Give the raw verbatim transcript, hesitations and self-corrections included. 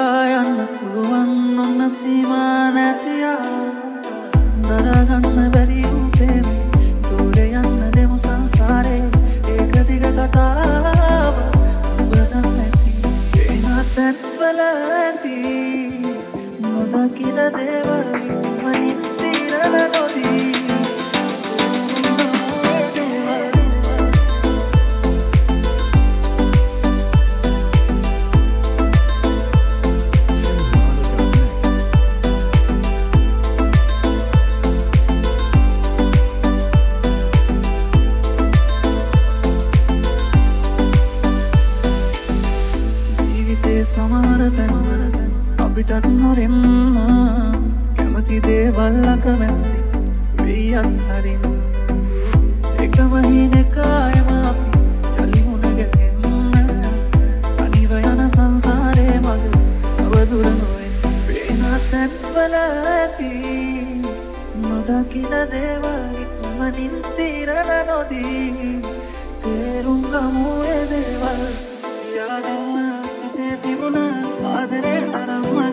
යන්න පුළුවන් ඔන්න සීමා නැතියා දරගන්න බැරි උපේම දුරේ යන්න දෙමු සංසාරේ ඒක දිග කතාව ඔබ නැති එනතන් වල ඇති නොදකින දේවල් මනින් తీරන නොදී අපිටත් නොරෙම්ම කැමති දේවල් අකමැති වෙයි අත්හරින් එකම හිනකායම අපි යලි මුණ ගැහෙන්න අනිව යන සංසාරේ මග අවදුර නොවේ පේන තැන්වල ඇති නොදකින දේවල් ඉක්මනින් తీරන නොදී තේරුම් ගමු ඒ දේවල් යාදෙන්න හිතේ තිබුණ ආදරේ තරම්ම